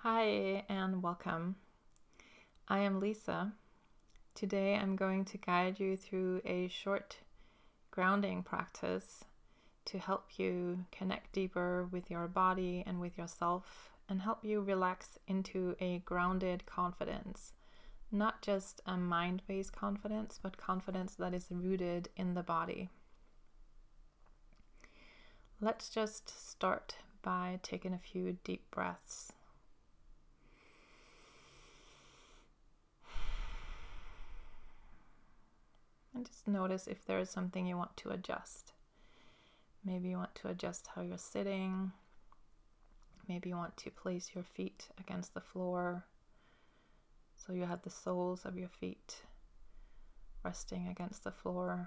Hi and welcome. I am Lisa. Today I'm going to guide you through a short grounding practice to help you connect deeper with your body and with yourself and help you relax into a grounded confidence. Not just a mind-based confidence, but confidence that is rooted in the body. Let's just start by taking a few deep breaths. And just notice if there is something you want to adjust. Maybe you want to adjust how you're sitting. Maybe you want to place your feet against the floor so you have the soles of your feet resting against the floor.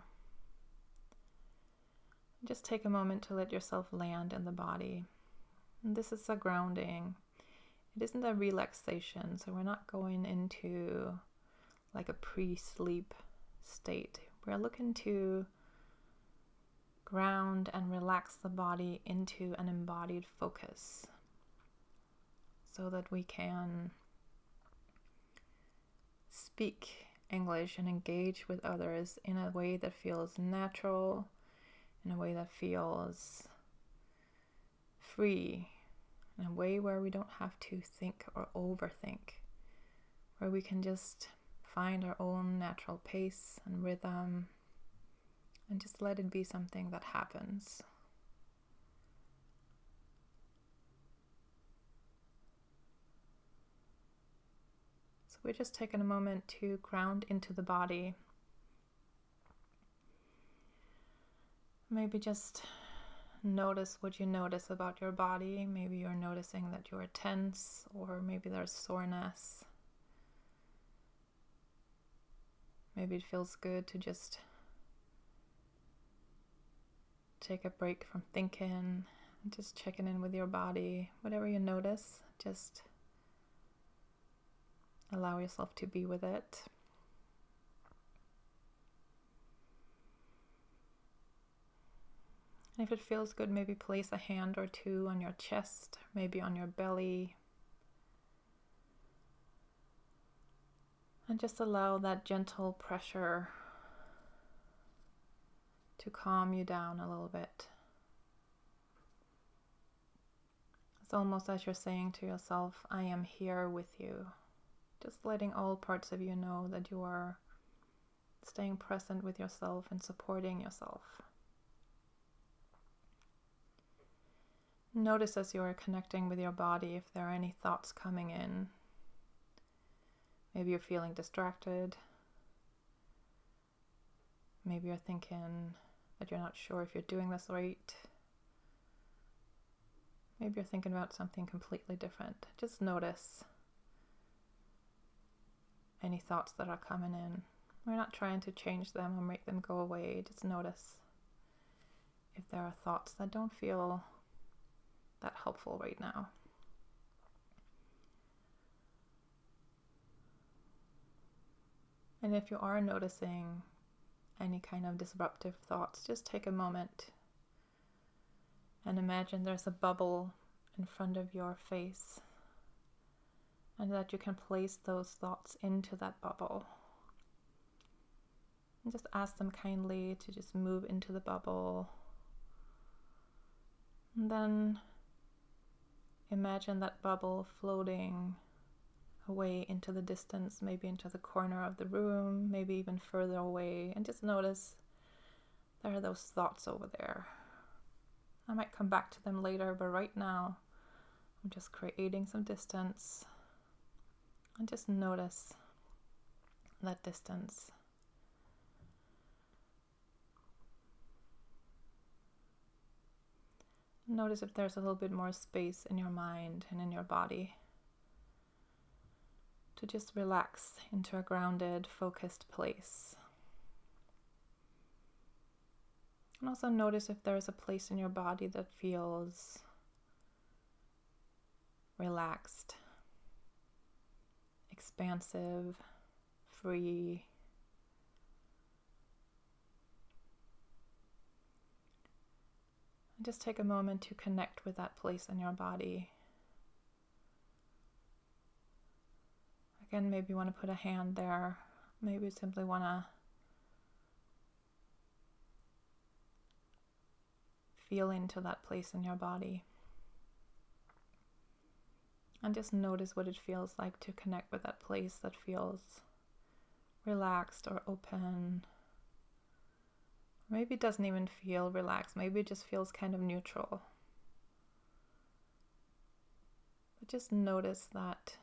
Just take a moment to let yourself land in the body. And this is a grounding. It isn't a relaxation, so we're not going into like a pre-sleep state. We're looking to ground and relax the body into an embodied focus so that we can speak English and engage with others in a way that feels natural, in a way that feels free, in a way where we don't have to think or overthink, where we can just find our own natural pace and rhythm and just let it be something that happens. So we're just taking a moment to ground into the body. Maybe just notice what you notice about your body. Maybe you're noticing that you're tense, or maybe there's soreness. Maybe it feels good to just take a break from thinking and just checking in with your body. Whatever you notice, just allow yourself to be with it. And if it feels good, maybe place a hand or two on your chest, maybe on your belly. And just allow that gentle pressure to calm you down a little bit. It's almost as you're saying to yourself, I am here with you. Just letting all parts of you know that you are staying present with yourself and supporting yourself. Notice as you are connecting with your body if there are any thoughts coming in. Maybe you're feeling distracted. Maybe you're thinking that you're not sure if you're doing this right. Maybe you're thinking about something completely different. Just notice any thoughts that are coming in. We're not trying to change them or make them go away. Just notice if there are thoughts that don't feel that helpful right now. And if you are noticing any kind of disruptive thoughts, just take a moment and imagine there's a bubble in front of your face and that you can place those thoughts into that bubble. And just ask them kindly to just move into the bubble. And then imagine that bubble floating away into the distance, maybe into the corner of the room, maybe even further away, and just notice there are those thoughts over there. I might come back to them later, but right now I'm just creating some distance and just notice that distance. Notice if there's a little bit more space in your mind and in your body to just relax into a grounded, focused place. And also notice if there's a place in your body that feels relaxed, expansive, free. And just take a moment to connect with that place in your body. Again, maybe you want to put a hand there. Maybe you simply want to feel into that place in your body. And just notice what it feels like to connect with that place that feels relaxed or open. Maybe it doesn't even feel relaxed. Maybe it just feels kind of neutral. But just notice that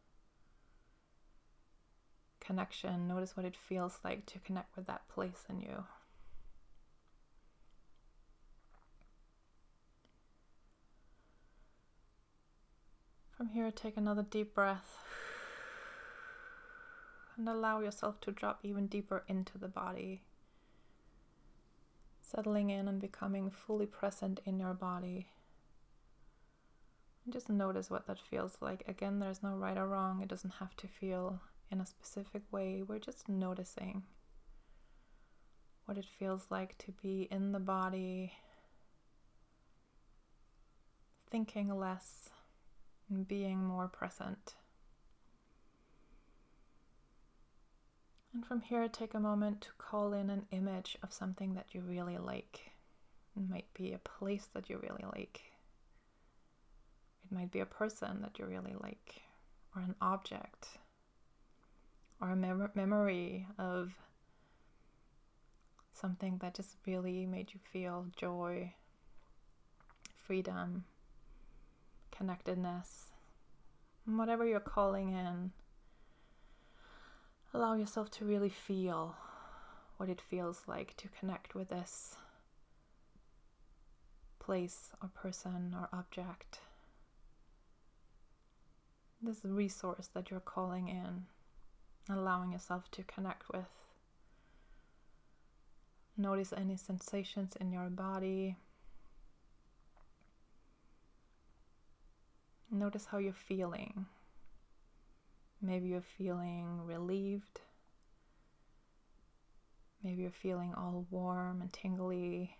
connection. Notice what it feels like to connect with that place in you. From here, take another deep breath and allow yourself to drop even deeper into the body, settling in and becoming fully present in your body. And just notice what that feels like. Again, there's no right or wrong. It doesn't have to feel in a specific way. We're just noticing what it feels like to be in the body, thinking less and being more present. And from here, take a moment to call in an image of something that you really like. It might be a place that you really like. It might be a person that you really like, or an object, or a memory of something that just really made you feel joy, freedom, connectedness. And whatever you're calling in, allow yourself to really feel what it feels like to connect with this place or person or object, this resource that you're calling in, allowing yourself to connect with. Notice any sensations in your body. Notice how you're feeling. Maybe you're feeling relieved. Maybe you're feeling all warm and tingly.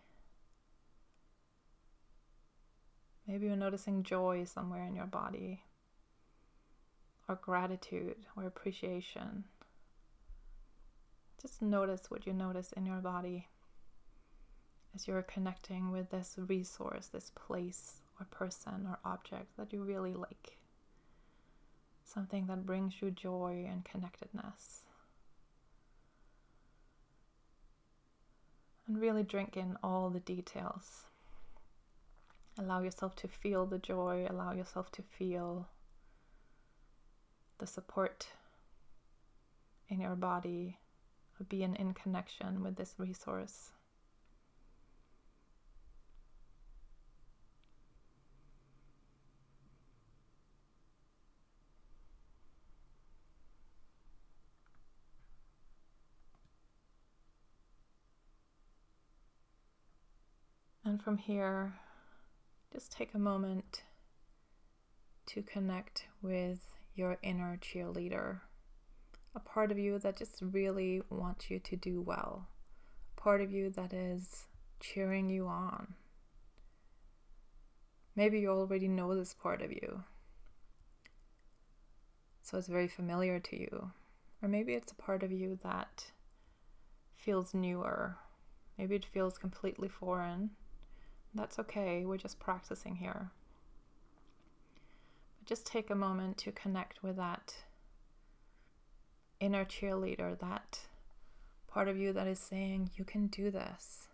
Maybe you're noticing joy somewhere in your body, or gratitude or appreciation. Just notice what you notice in your body as you're connecting with this resource, this place or person or object that you really like. Something that brings you joy and connectedness. And really drink in all the details. Allow yourself to feel the joy, allow yourself to feel the support in your body of being in connection with this resource. And from here, just take a moment to connect with your inner cheerleader, a part of you that just really wants you to do well, a part of you that is cheering you on. Maybe you already know this part of you, so it's very familiar to you. Or maybe it's a part of you that feels newer. Maybe it feels completely foreign. That's okay, we're just practicing here. But just take a moment to connect with that inner cheerleader, that part of you that is saying, you can do this.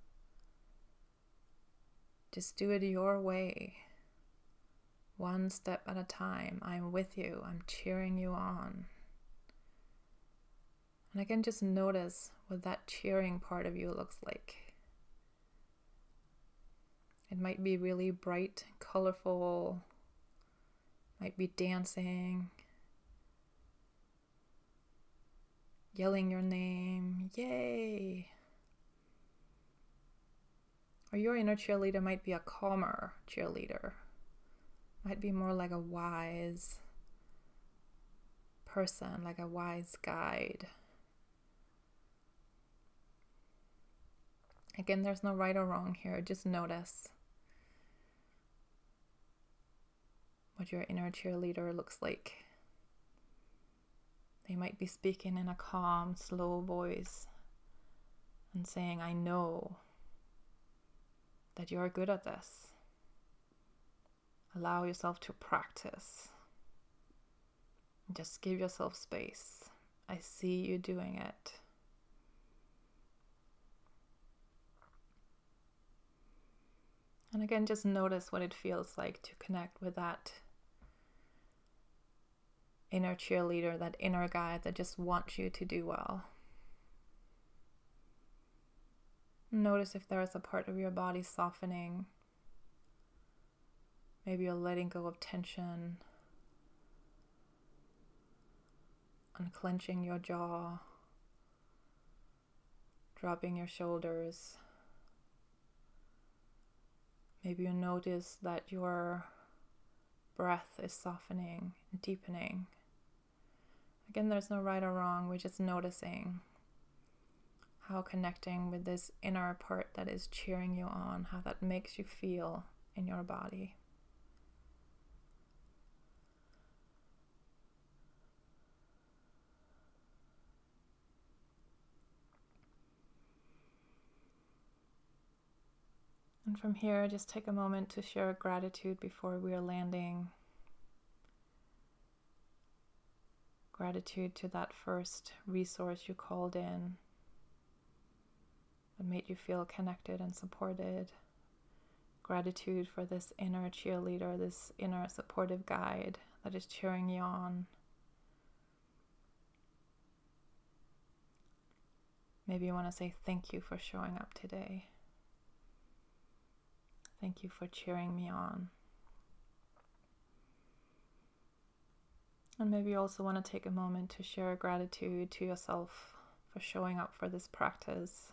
Just do it your way. One step at a time. I'm with you. I'm cheering you on. And again, just notice what that cheering part of you looks like. It might be really bright, colorful, might be dancing, yelling your name, yay! Or your inner cheerleader might be a calmer cheerleader, might be more like a wise person, like a wise guide. Again, there's no right or wrong here, just notice what your inner cheerleader looks like. They might be speaking in a calm, slow voice and saying, I know that you're good at this. Allow yourself to practice. Just give yourself space. I see you doing it. And again, just notice what it feels like to connect with that inner cheerleader, that inner guide that just wants you to do well. Notice if there is a part of your body softening. Maybe you're letting go of tension, unclenching your jaw, dropping your shoulders. Maybe you notice that your breath is softening and deepening. Again, there's no right or wrong. We're just noticing how connecting with this inner part that is cheering you on, how that makes you feel in your body. And from here, just take a moment to share gratitude before we are landing. Gratitude to that first resource you called in that made you feel connected and supported. Gratitude for this inner cheerleader, this inner supportive guide that is cheering you on. Maybe you want to say thank you for showing up today. Thank you for cheering me on. And maybe you also want to take a moment to share gratitude to yourself for showing up for this practice,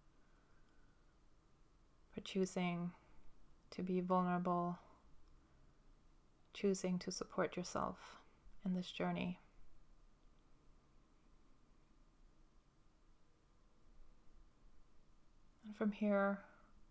for choosing to be vulnerable, choosing to support yourself in this journey. And from here,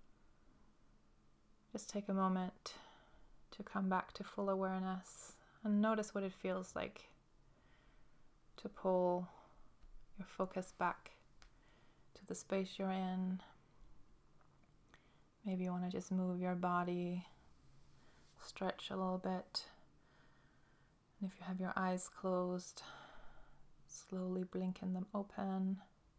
just take a moment to come back to full awareness and notice what it feels like to pull your focus back to the space you're in. Maybe you want to just move your body, stretch a little bit. And if you have your eyes closed, slowly blinking them open.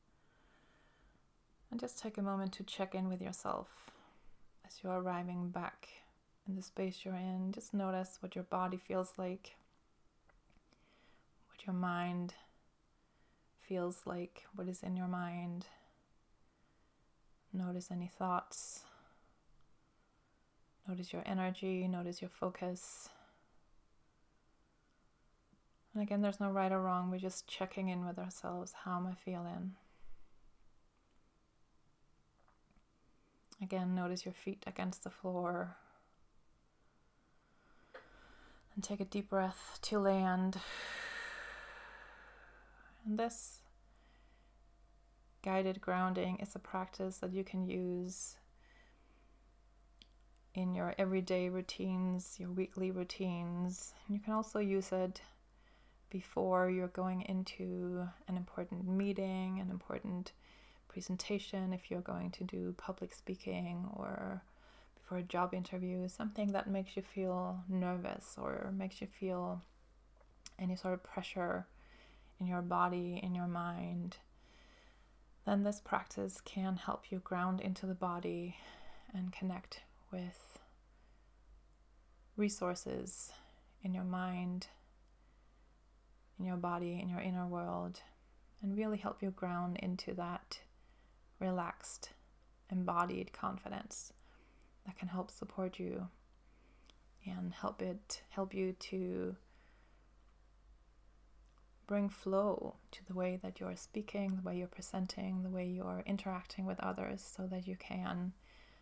And just take a moment to check in with yourself. As you're arriving back in the space you're in, just notice what your body feels like, what your mind feels like, what is in your mind. Notice any thoughts. Notice your energy, notice your focus. And again, there's no right or wrong. We're just checking in with ourselves. How am I feeling? Again, notice your feet against the floor. And take a deep breath to land. And this guided grounding is a practice that you can use in your everyday routines, your weekly routines. And you can also use it before you're going into an important meeting, an important presentation, if you're going to do public speaking, or before a job interview, something that makes you feel nervous or makes you feel any sort of pressure in your body, in your mind, then this practice can help you ground into the body and connect with resources in your mind, in your body, in your inner world, and really help you ground into that relaxed, embodied confidence that can help support you and help you to bring flow to the way that you're speaking, the way you're presenting, the way you're interacting with others, so that you can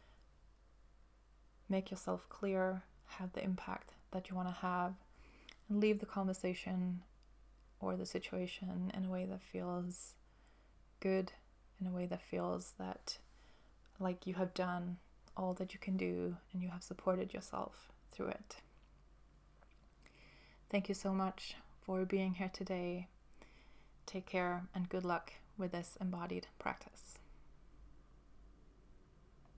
make yourself clear, have the impact that you want to have, and leave the conversation or the situation in a way that feels good, in a way that feels that like you have done all that you can do and you have supported yourself through it. Thank you so much for being here today. Take care and good luck with this embodied practice.